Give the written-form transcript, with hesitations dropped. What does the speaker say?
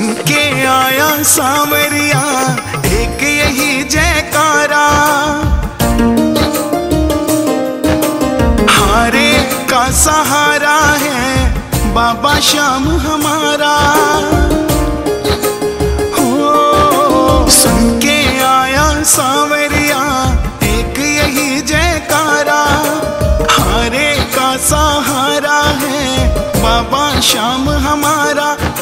सुन के आया सांवरिया एक यही जयकारा, हारे का सहारा है बाबा श्याम हमारा। हो सुन के आया सांवरिया एक यही जयकारा, हारे का सहारा है बाबा श्याम हमारा।